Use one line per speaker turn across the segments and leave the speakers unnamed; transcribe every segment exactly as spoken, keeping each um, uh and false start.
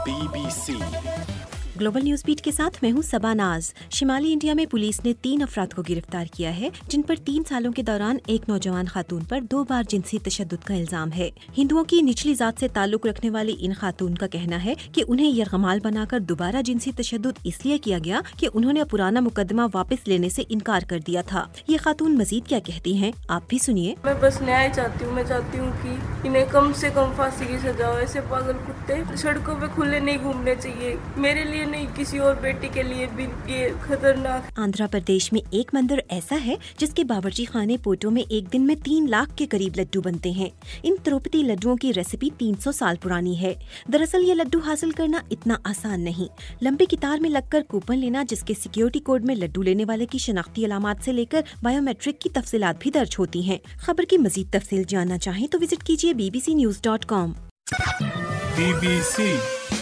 B B C
global news beat के साथ मैं हूं सबा नाज। शिमाली इंडिया में पुलिस ने तीन अफराद को गिरफ्तार किया है जिन पर तीन सालों के दौरान एक नौजवान खातून पर दो बार जिनसी तशद्दुद का इल्जाम है। हिंदुओं की निचली जात से ताल्लुक रखने वाली इन खातून का कहना है कि उन्हें यरगमाल बनाकर दोबारा जिनसी तशद्दुद इसलिए किया गया कि उन्होंने पुराना मुकदमा वापस लेने से इनकार कर दिया था। ये खातून मजीद क्या कहती हैं, आप भी सुनिए।
मैं बस न्याय चाहती हूँ। मैं चाहती हूँ कि इन्हें कम से कम फांसी की सजा हो। ऐसे पागल कुत्ते सड़कों पे खुले नहीं घूमने चाहिए। मेरे लिए नहीं, किसी और बेटी के लिए भी ये खतरनाक।
आंध्र प्रदेश में एक मंदिर ऐसा है जिसके बावर्ची खाने पोटो में एक दिन में तीन लाख के करीब लड्डू बनते हैं। इन तिरुपति लड्डुओं की रेसिपी तीन सौ साल पुरानी है। दरअसल ये लड्डू हासिल करना इतना आसान नहीं। लंबी कतार में लगकर कूपन लेना, जिसके सिक्योरिटी कोड में लड्डू लेने वाले की शनाख्ती अलामात से लेकर बायोमेट्रिक की तफसीलात भी दर्ज होती हैं। खबर की मजीद तफसील जानना चाहें तो विजिट कीजिए B B C news dot com.
B B C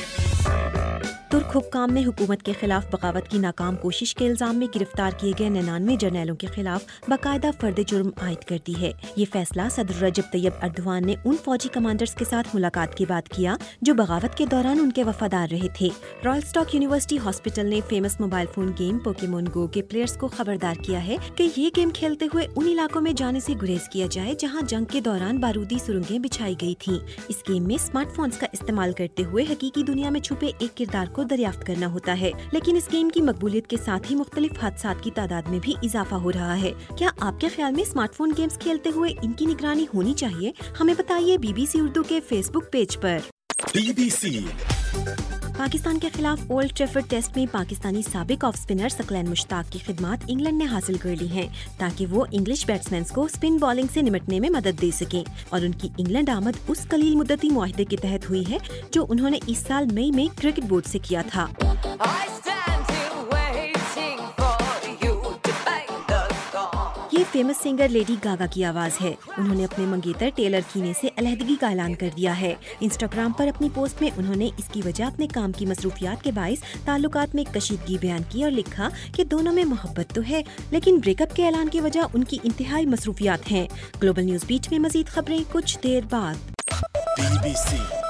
तुर्क हुक्काम ने हुकूमत के खिलाफ बगावत की नाकाम कोशिश के इल्जाम में गिरफ्तार किए गए निन्यानवे जर्नैलों के खिलाफ बाकायदा फर्द जुर्म आयद कर दी है। ये फैसला सदर रजब तैयब अर्दवान ने उन फौजी कमांडर्स के साथ मुलाकात के बाद किया जो बगावत के दौरान उनके वफादार रहे थे। रॉयल स्टॉक यूनिवर्सिटी हॉस्पिटल ने famous mobile phone game Pokemon Go के प्लेयर्स को खबरदार किया है कि ये गेम खेलते हुए उन इलाकों में जाने से गुरेज किया जाए जहाँ जंग के दौरान बारूदी सुरंगें बिछाई गई थी। इस गेम में स्मार्टफोन्स का इस्तेमाल करते हुए हकीकी दुनिया में छुपे एक किरदार को दरियाफ्त करना होता है, लेकिन इस गेम की मकबूलियत के साथ ही मुख्तलिफ हादसात की तादाद में भी इजाफा हो रहा है। क्या आपके ख्याल में स्मार्टफोन गेम्स खेलते हुए इनकी निगरानी होनी चाहिए? हमें बताइए बी बी सी उर्दू के फेसबुक पेज पर।
बी बी सी
पाकिस्तान के खिलाफ ओल्ड ट्रैफर्ड टेस्ट में पाकिस्तानी साबिक ऑफ स्पिनर सकलैन मुश्ताक की खिदमात इंग्लैंड ने हासिल कर ली हैं ताकि वो इंग्लिश बैट्समैन को स्पिन बॉलिंग से निपटने में मदद दे सकें। और उनकी इंग्लैंड आमद उस कलील मुद्दती मुआहदे के तहत हुई है जो उन्होंने इस साल मई में क्रिकेट बोर्ड से किया था। ये फेमस सिंगर लेडी गागा की आवाज है। उन्होंने अपने मंगेतर टेलर कीने से अलहदगी का ऐलान कर दिया है। इंस्टाग्राम पर अपनी पोस्ट में उन्होंने इसकी वजह अपने काम की मसरूफियात के बाइस ताल्लुकात में कशीदगी बयान की और लिखा कि दोनों में मोहब्बत तो है लेकिन ब्रेकअप के ऐलान की वजह उनकी इंतहाई मसरूफियात हैं। ग्लोबल न्यूज बीट में मजीद खबरें कुछ देर बाद।
बी बी सी